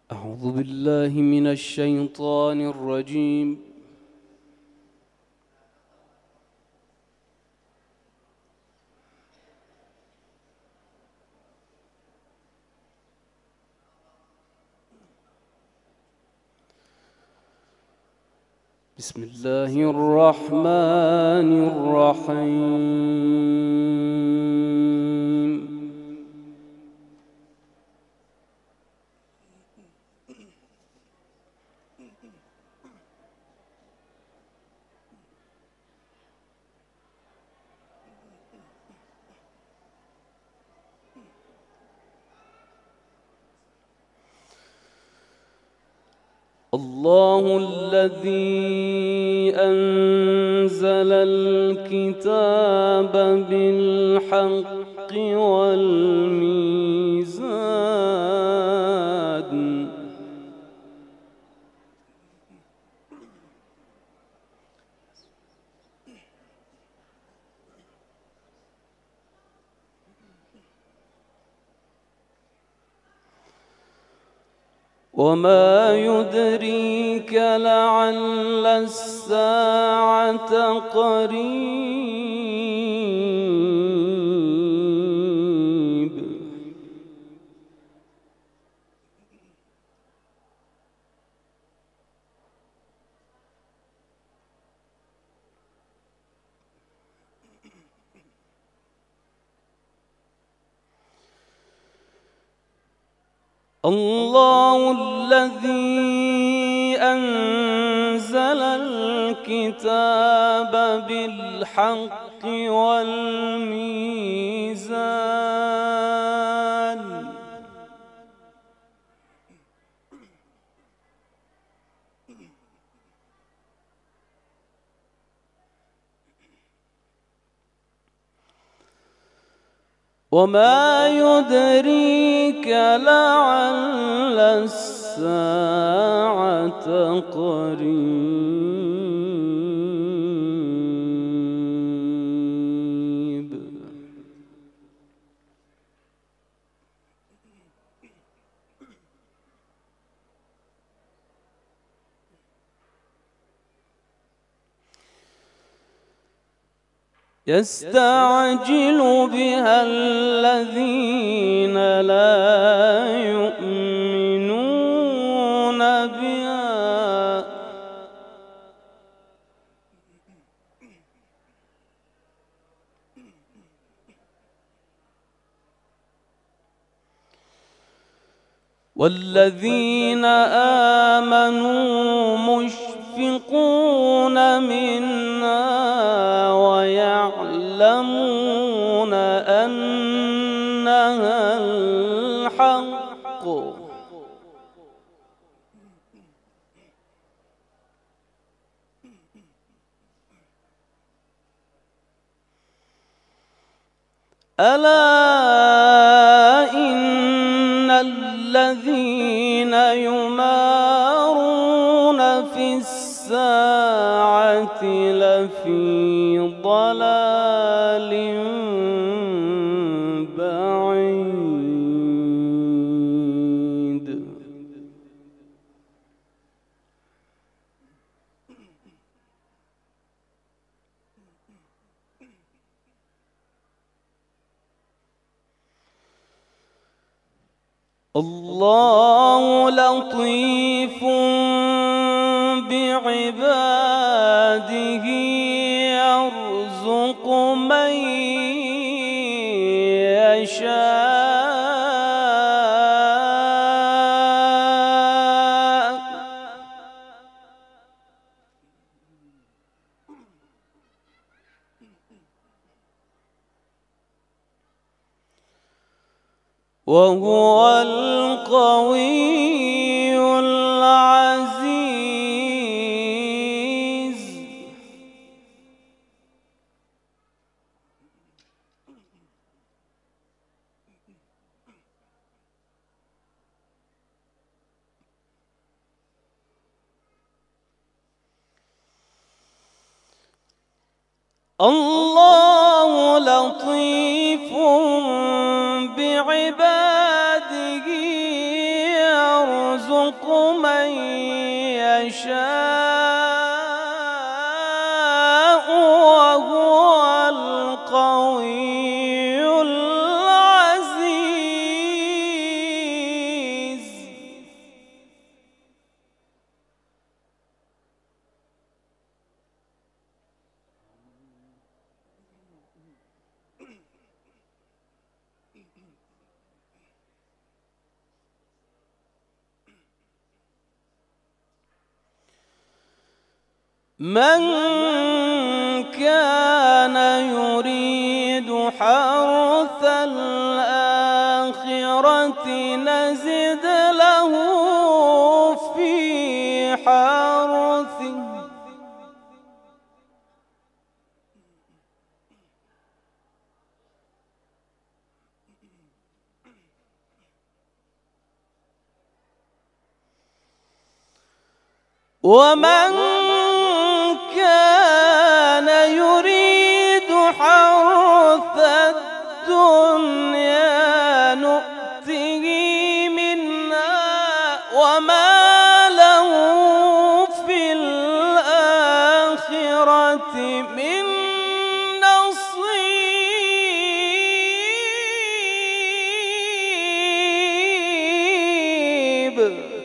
أعوذ بالله من الشيطان الرجيم. بسم الله الرحمن الرحيم. الله الذي أنزل الكتاب بالحق والميزان وما يدريك لعل الساعة قريب. الله الذي أنزل الكتاب بالحق والميزان وما يدريك لعل الساعة قريب. يستعجل بها الذين لا يؤمنون بها والذين آمنوا مشفقون منها ويعلمون أنها الحق ألا إن الذين يمارون في الساعة لفي ضلال بعيد. الله لطيف بعباده يرزق من يشاء وهو القوي العزيز. الله لطيف بعباده يرزق يرزق من يشاء وهو القوي العزيز. من كان يريد حرث الآخرة نزد له في حرثه ومن كان يريد حرث الدنيا نؤته منها وما له في الآخرة من نصيب.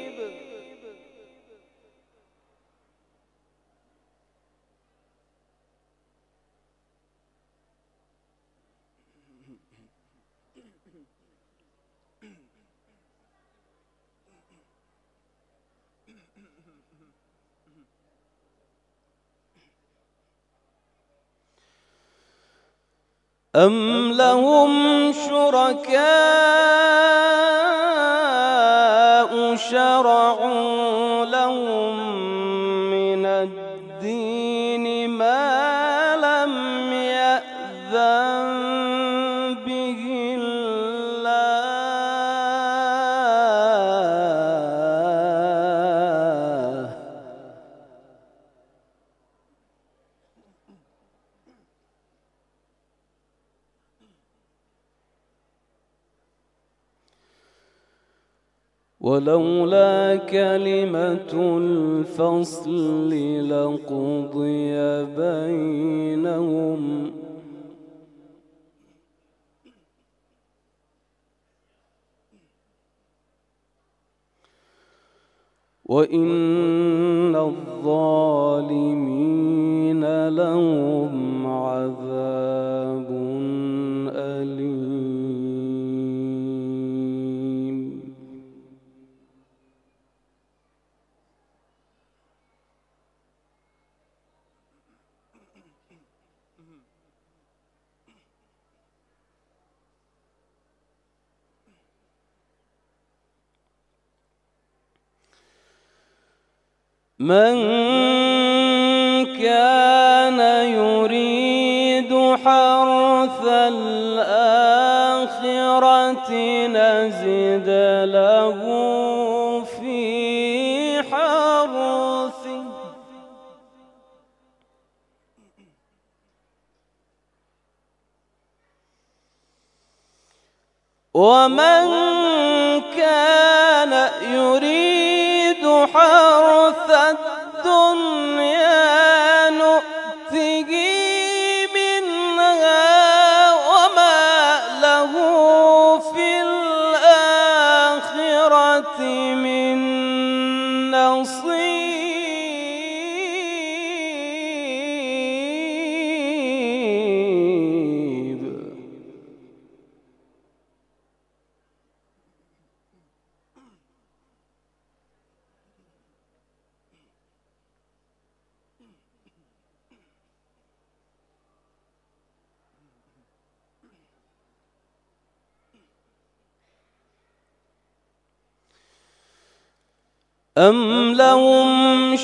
أم لهم شركاء شرعوا لهم من الدين ما لم يأذن به الله. ولولا كلمة الفصل لقضي بينهم وإن الظالمين لهم عذاب أليم. من كان يريد حرث الآخرة نزد له في حرثه ومن كان يريد حرث الدنيا نؤته منها وما له في الآخرة من نصيب. أم لهم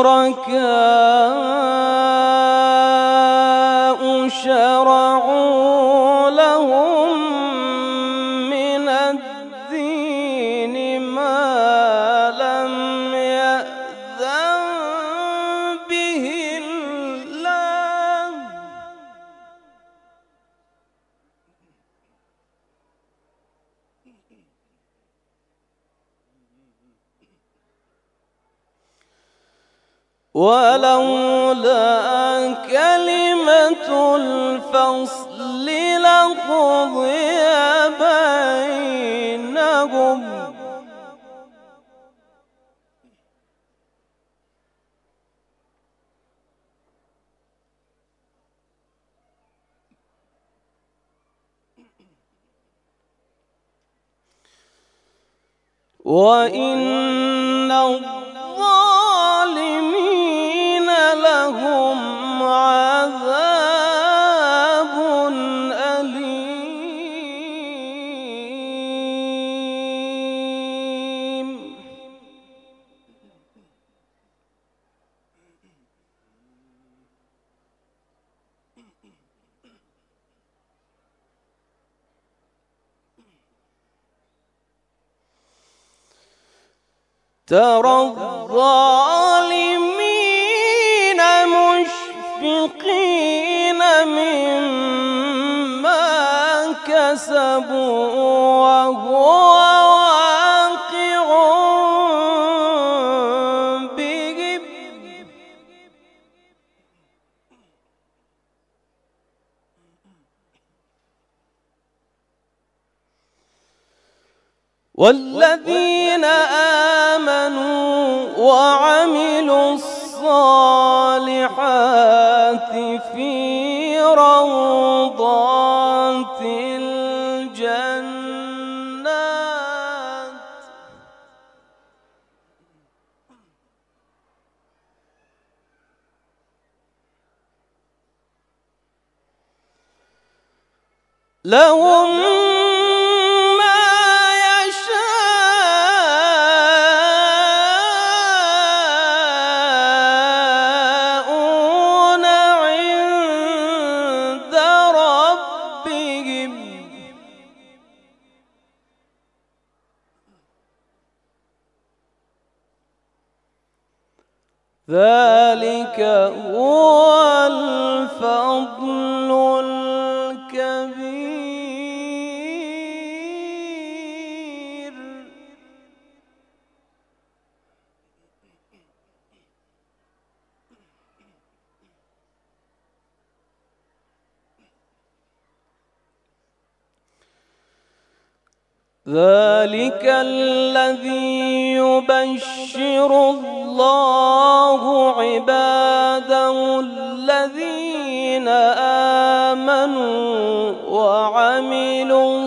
شركاء شرعوا لهم من الدين ما لم يأذن به الله. ولولا كلمة الفصل لقضي بينهم وإن الظالمين لهم عذاب أليم. ترى الظالمين مشفقين مما كسبوا وهو واقع بهم والذين آمنوا وعملوا الصالحات في روضات الجنات لهم ذلك هو الفضل الكبير. ذلك الذي يبشر الله عباده الذين آمنوا وعملوا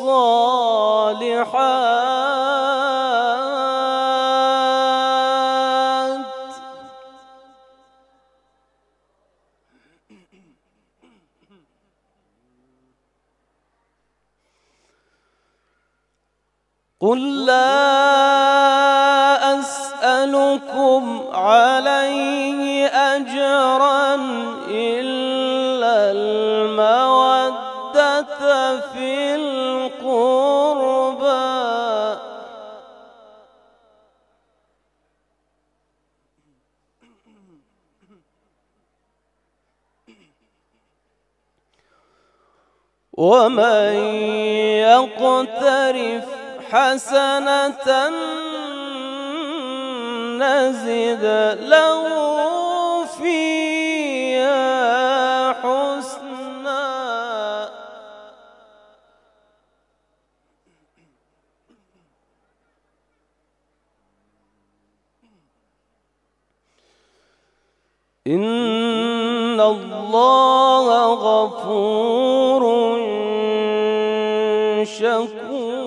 الصالحات قل لا أسألكم عليه أجرا إلا المودة في القربى ومن يقترف حسنة نزد له فيها حسنا إن الله غفور شكور.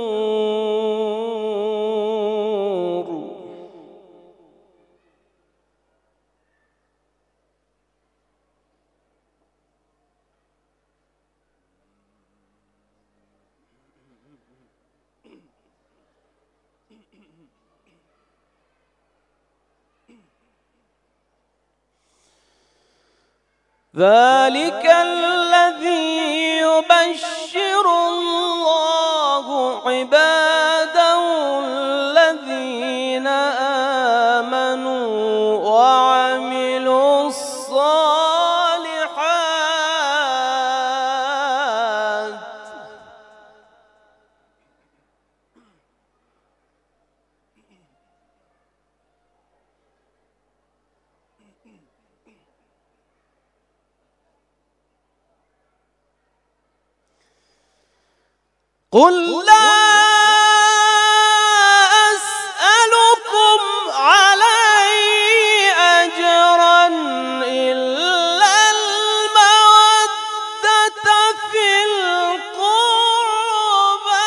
ذلك الذي يبشر الله عباده الذين آمنوا وعملوا الصالحات قل لا أسألكم عليه أجرا إلا المودة في القربى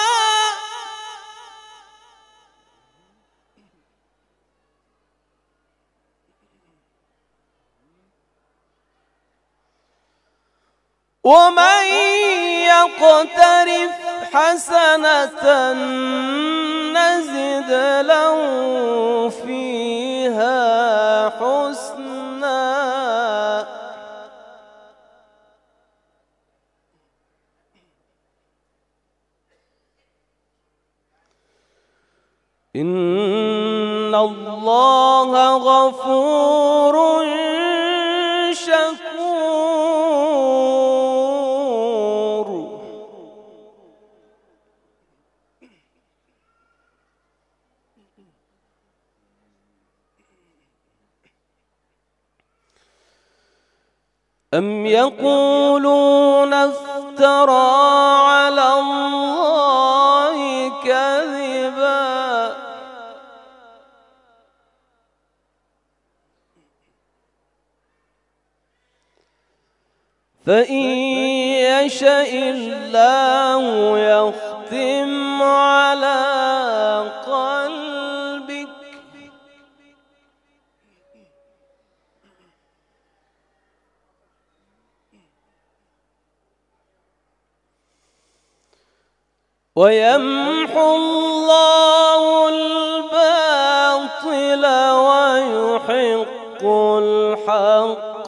ومن يقترف حسنة نزد له فيها حسنا إن الله غفور شكور. أم يقولون افترى على الله كذبا فإن يشأ الله يختم على قلبك ويمحو الله الباطل ويحق الحق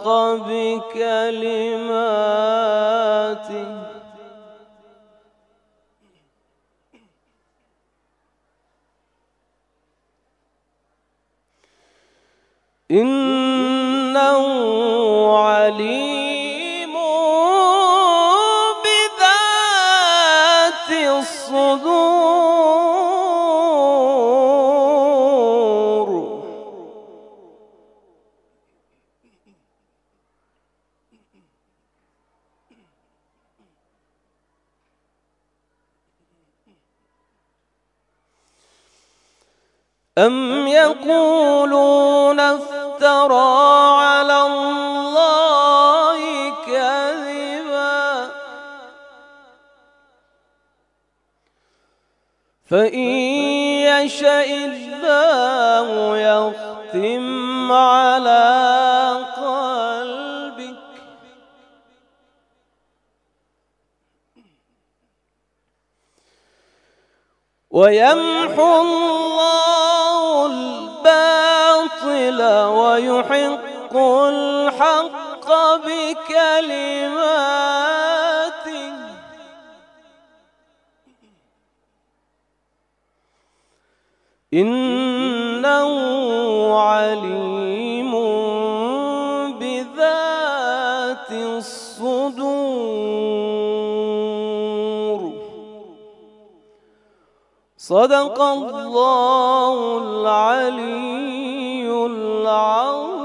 بكلماته إنه عليم بذات الصدور. أم يقولون افترى على الله كذبا فإن يشأ الله يختم على قلبك ويمحو الله الباطل ويحق الحق بكلماته إنه عليم بذات الصدور. صدق الله العلي العظيم.